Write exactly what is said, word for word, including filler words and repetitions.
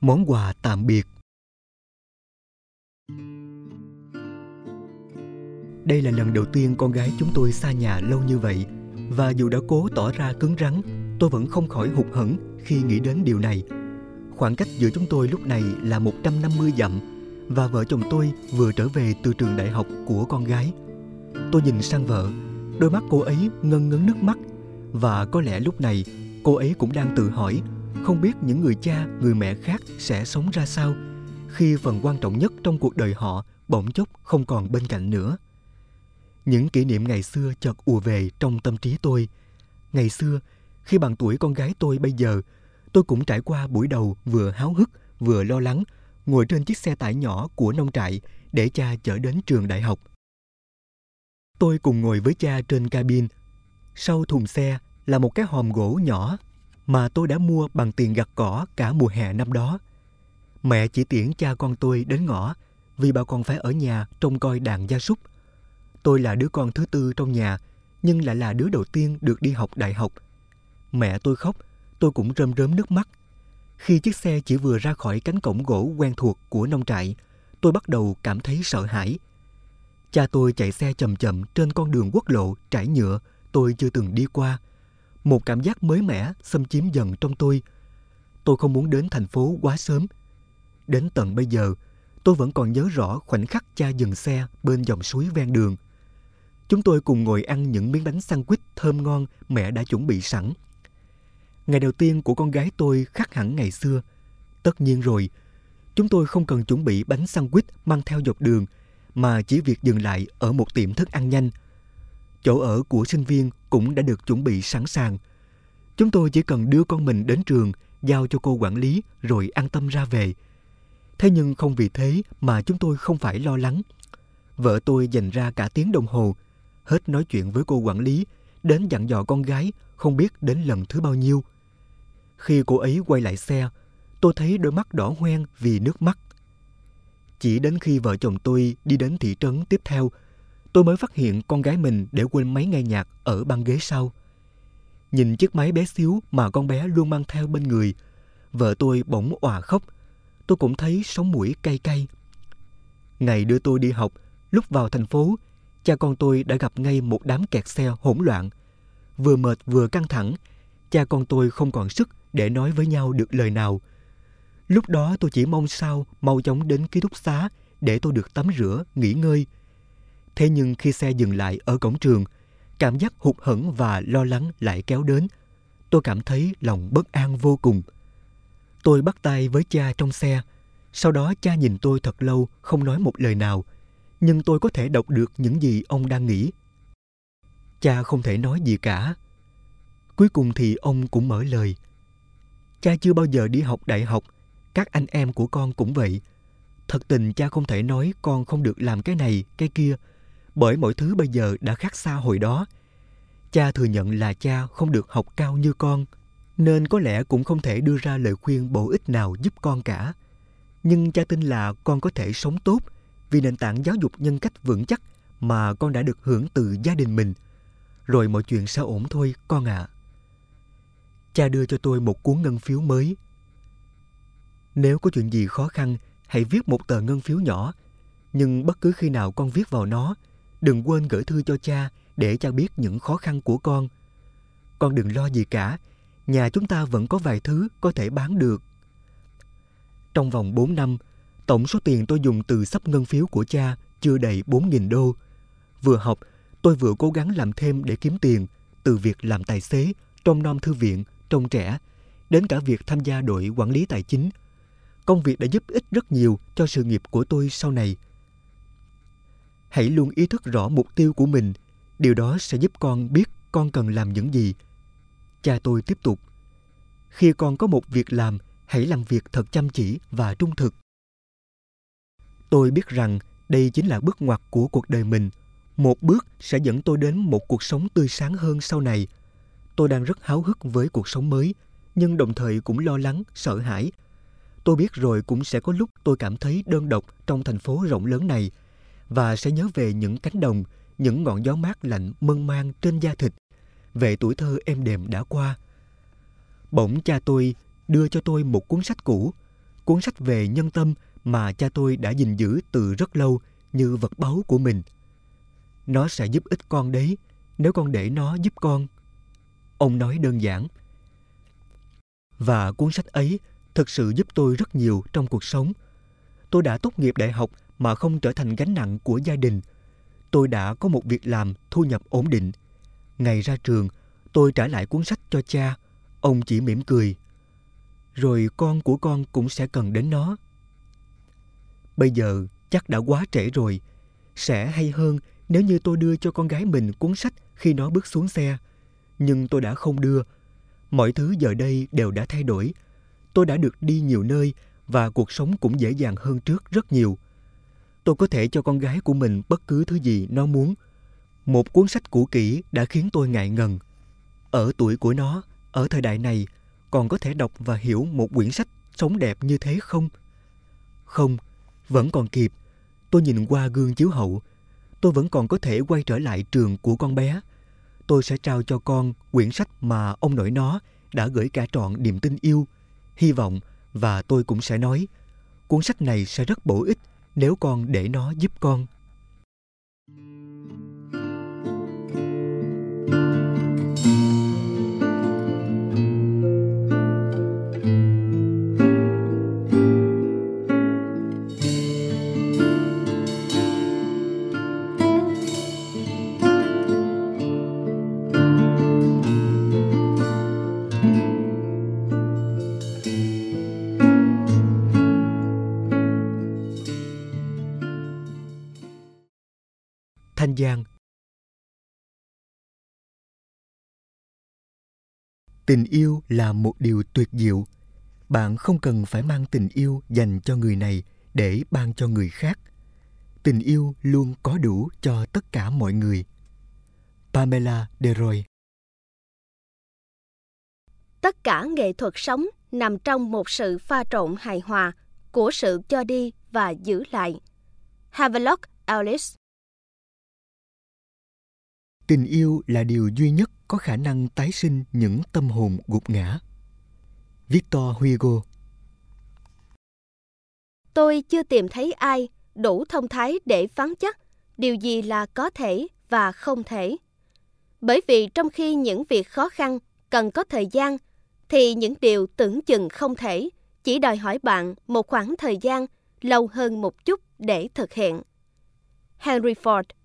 Món quà tạm biệt. Đây là lần đầu tiên con gái chúng tôi xa nhà lâu như vậy, và dù đã cố tỏ ra cứng rắn, tôi vẫn không khỏi hụt hẫng khi nghĩ đến điều này. Khoảng cách giữa chúng tôi lúc này là một trăm năm mươi dặm, và vợ chồng tôi vừa trở về từ trường đại học của con gái. Tôi nhìn sang vợ, đôi mắt cô ấy ngân ngấn nước mắt, và có lẽ lúc này cô ấy cũng đang tự hỏi không biết những người cha, người mẹ khác sẽ sống ra sao khi phần quan trọng nhất trong cuộc đời họ bỗng chốc không còn bên cạnh nữa. Những kỷ niệm ngày xưa chợt ùa về trong tâm trí tôi. Ngày xưa, khi bằng tuổi con gái tôi bây giờ, tôi cũng trải qua buổi đầu vừa háo hức vừa lo lắng, ngồi trên chiếc xe tải nhỏ của nông trại để cha chở đến trường đại học. Tôi cùng ngồi với cha trên cabin. Sau thùng xe là một cái hòm gỗ nhỏ mà tôi đã mua bằng tiền gặt cỏ cả mùa hè năm đó. Mẹ chỉ tiễn cha con tôi đến ngõ vì bà còn phải ở nhà trông coi đàn gia súc. Tôi là đứa con thứ tư trong nhà, nhưng lại là đứa đầu tiên được đi học đại học. Mẹ tôi khóc, tôi cũng rơm rớm nước mắt. Khi chiếc xe chỉ vừa ra khỏi cánh cổng gỗ quen thuộc của nông trại, tôi bắt đầu cảm thấy sợ hãi. Cha tôi chạy xe chậm chậm trên con đường quốc lộ trải nhựa tôi chưa từng đi qua. Một cảm giác mới mẻ xâm chiếm dần trong tôi. Tôi không muốn đến thành phố quá sớm. Đến tận bây giờ, tôi vẫn còn nhớ rõ khoảnh khắc cha dừng xe bên dòng suối ven đường. Chúng tôi cùng ngồi ăn những miếng bánh sandwich thơm ngon mẹ đã chuẩn bị sẵn. Ngày đầu tiên của con gái tôi khác hẳn ngày xưa. Tất nhiên rồi, chúng tôi không cần chuẩn bị bánh sandwich mang theo dọc đường, mà chỉ việc dừng lại ở một tiệm thức ăn nhanh. Chỗ ở của sinh viên cũng đã được chuẩn bị sẵn sàng. Chúng tôi chỉ cần đưa con mình đến trường, giao cho cô quản lý rồi an tâm ra về. Thế nhưng không vì thế mà chúng tôi không phải lo lắng. Vợ tôi dành ra cả tiếng đồng hồ, hết nói chuyện với cô quản lý, đến dặn dò con gái không biết đến lần thứ bao nhiêu. Khi cô ấy quay lại xe, tôi thấy đôi mắt đỏ hoen vì nước mắt. Chỉ đến khi vợ chồng tôi đi đến thị trấn tiếp theo, tôi mới phát hiện con gái mình để quên máy nghe nhạc ở băng ghế sau. Nhìn chiếc máy bé xíu mà con bé luôn mang theo bên người, vợ tôi bỗng òa khóc. Tôi cũng thấy sống mũi cay cay. Ngày đưa tôi đi học, lúc vào thành phố, cha con tôi đã gặp ngay một đám kẹt xe hỗn loạn. Vừa mệt vừa căng thẳng, cha con tôi không còn sức để nói với nhau được lời nào. Lúc đó tôi chỉ mong sao mau chóng đến ký túc xá để tôi được tắm rửa, nghỉ ngơi. Thế nhưng khi xe dừng lại ở cổng trường, cảm giác hụt hẫng và lo lắng lại kéo đến. Tôi cảm thấy lòng bất an vô cùng. Tôi bắt tay với cha trong xe. Sau đó cha nhìn tôi thật lâu không nói một lời nào, nhưng tôi có thể đọc được những gì ông đang nghĩ. Cha không thể nói gì cả. Cuối cùng thì ông cũng mở lời. Cha chưa bao giờ đi học đại học, các anh em của con cũng vậy. Thật tình cha không thể nói con không được làm cái này, cái kia, bởi mọi thứ bây giờ đã khác xa hồi đó. Cha thừa nhận là cha không được học cao như con, nên có lẽ cũng không thể đưa ra lời khuyên bổ ích nào giúp con cả. Nhưng cha tin là con có thể sống tốt vì nền tảng giáo dục nhân cách vững chắc mà con đã được hưởng từ gia đình mình. Rồi mọi chuyện sẽ ổn thôi con ạ. À. Cha đưa cho tôi một cuốn ngân phiếu mới. Nếu có chuyện gì khó khăn, hãy viết một tờ ngân phiếu nhỏ. Nhưng bất cứ khi nào con viết vào nó, đừng quên gửi thư cho cha để cha biết những khó khăn của con. Con đừng lo gì cả, nhà chúng ta vẫn có vài thứ có thể bán được. Trong vòng bốn năm, tổng số tiền tôi dùng từ xấp ngân phiếu của cha chưa đầy bốn nghìn đô. Vừa học, tôi vừa cố gắng làm thêm để kiếm tiền, từ việc làm tài xế, trông nom thư viện, trông trẻ, đến cả việc tham gia đội quản lý tài chính. Công việc đã giúp ích rất nhiều cho sự nghiệp của tôi sau này. Hãy luôn ý thức rõ mục tiêu của mình, điều đó sẽ giúp con biết con cần làm những gì. Cha tôi tiếp tục. Khi con có một việc làm, hãy làm việc thật chăm chỉ và trung thực. Tôi biết rằng đây chính là bước ngoặt của cuộc đời mình. Một bước sẽ dẫn tôi đến một cuộc sống tươi sáng hơn sau này. Tôi đang rất háo hức với cuộc sống mới, nhưng đồng thời cũng lo lắng, sợ hãi. Tôi biết rồi cũng sẽ có lúc tôi cảm thấy đơn độc trong thành phố rộng lớn này, và sẽ nhớ về những cánh đồng, những ngọn gió mát lạnh mơn man trên da thịt, về tuổi thơ êm đềm đã qua. Bỗng cha tôi đưa cho tôi một cuốn sách cũ. cuốn sách về nhân tâm mà cha tôi đã gìn giữ từ rất lâu như vật báu của mình. Nó sẽ giúp ích con đấy, nếu con để nó giúp con. Ông nói đơn giản. Và cuốn sách ấy thực sự giúp tôi rất nhiều trong cuộc sống. Tôi đã tốt nghiệp đại học mà không trở thành gánh nặng của gia đình. Tôi đã có một việc làm thu nhập ổn định. Ngày ra trường, tôi trả lại cuốn sách cho cha. Ông chỉ mỉm cười. Rồi con của con cũng sẽ cần đến nó. Bây giờ chắc đã quá trễ rồi. Sẽ hay hơn nếu như tôi đưa cho con gái mình cuốn sách khi nó bước xuống xe. Nhưng tôi đã không đưa. Mọi thứ giờ đây đều đã thay đổi. Tôi đã được đi nhiều nơi và cuộc sống cũng dễ dàng hơn trước rất nhiều. Tôi có thể cho con gái của mình bất cứ thứ gì nó muốn. Một cuốn sách cũ kỹ đã khiến tôi ngại ngần. Ở tuổi của nó, ở thời đại này, còn có thể đọc và hiểu một quyển sách sống đẹp như thế không? Không, vẫn còn kịp. Tôi nhìn qua gương chiếu hậu. Tôi vẫn còn có thể quay trở lại trường của con bé. Tôi sẽ trao cho con quyển sách mà ông nội nó đã gửi cả trọn niềm tin yêu, hy vọng, và tôi cũng sẽ nói, cuốn sách này sẽ rất bổ ích nếu con để nó giúp con. Thanh Giang. Tình yêu là một điều tuyệt diệu. Bạn không cần phải mang tình yêu dành cho người này để ban cho người khác. Tình yêu luôn có đủ cho tất cả mọi người. Pamela DeRoy. Tất cả nghệ thuật sống nằm trong một sự pha trộn hài hòa của sự cho đi và giữ lại. Havelock Ellis. Tình yêu là điều duy nhất có khả năng tái sinh những tâm hồn gục ngã. Victor Hugo. Tôi chưa tìm thấy ai đủ thông thái để phán chắc điều gì là có thể và không thể. Bởi vì trong khi những việc khó khăn cần có thời gian, thì những điều tưởng chừng không thể chỉ đòi hỏi bạn một khoảng thời gian lâu hơn một chút để thực hiện. Henry Ford.